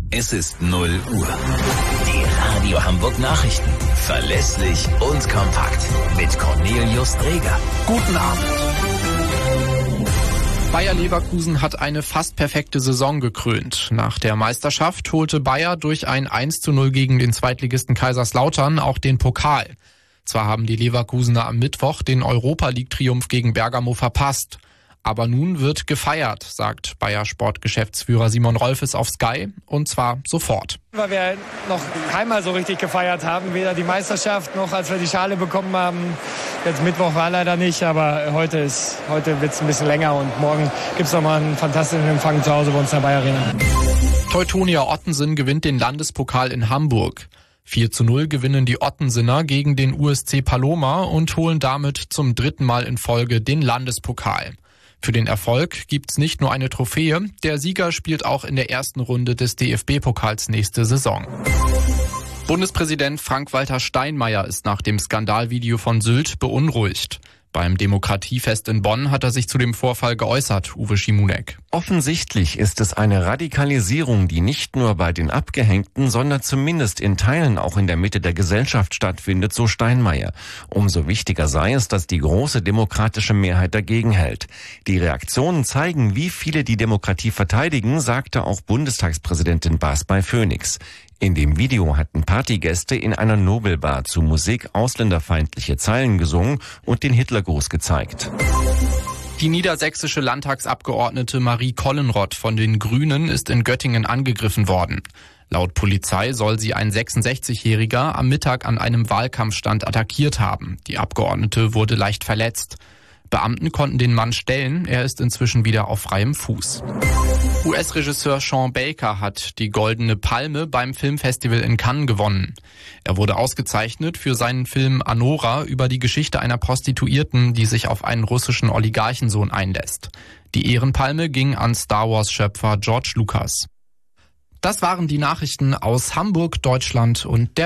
Es ist 0 Uhr. Die Radio Hamburg Nachrichten. Verlässlich und kompakt. Mit Cornelius Dreger. Guten Abend. Bayer Leverkusen hat eine fast perfekte Saison gekrönt. Nach der Meisterschaft holte Bayer durch ein 1:0 gegen den Zweitligisten Kaiserslautern auch den Pokal. Zwar haben die Leverkusener am Mittwoch den Europa-League-Triumph gegen Bergamo verpasst. Aber nun wird gefeiert, sagt Bayer-Sportgeschäftsführer Simon Rolfes auf Sky, und zwar sofort. Weil wir noch keinmal so richtig gefeiert haben, weder die Meisterschaft noch als wir die Schale bekommen haben. Jetzt Mittwoch war leider nicht, aber heute wird es ein bisschen länger und morgen gibt es nochmal einen fantastischen Empfang zu Hause bei uns in der Bayer Arena. Teutonia Ottensen gewinnt den Landespokal in Hamburg. 4:0 gewinnen die Ottensener gegen den USC Paloma und holen damit zum 3. Mal in Folge den Landespokal. Für den Erfolg gibt's nicht nur eine Trophäe, der Sieger spielt auch in der ersten Runde des DFB-Pokals nächste Saison. Bundespräsident Frank-Walter Steinmeier ist nach dem Skandalvideo von Sylt beunruhigt. Beim Demokratiefest in Bonn hat er sich zu dem Vorfall geäußert, Uwe Schimonek. Offensichtlich ist es eine Radikalisierung, die nicht nur bei den Abgehängten, sondern zumindest in Teilen auch in der Mitte der Gesellschaft stattfindet, so Steinmeier. Umso wichtiger sei es, dass die große demokratische Mehrheit dagegen hält. Die Reaktionen zeigen, wie viele die Demokratie verteidigen, sagte auch Bundestagspräsidentin Baas bei Phoenix. In dem Video hatten Partygäste in einer Nobelbar zu Musik ausländerfeindliche Zeilen gesungen und den Hitlergruß gezeigt. Die niedersächsische Landtagsabgeordnete Marie Kollenrott von den Grünen ist in Göttingen angegriffen worden. Laut Polizei soll sie ein 66-Jähriger am Mittag an einem Wahlkampfstand attackiert haben. Die Abgeordnete wurde leicht verletzt. Beamten konnten den Mann stellen, er ist inzwischen wieder auf freiem Fuß. US-Regisseur Sean Baker hat die Goldene Palme beim Filmfestival in Cannes gewonnen. Er wurde ausgezeichnet für seinen Film Anora über die Geschichte einer Prostituierten, die sich auf einen russischen Oligarchensohn einlässt. Die Ehrenpalme ging an Star-Wars-Schöpfer George Lucas. Das waren die Nachrichten aus Hamburg, Deutschland und der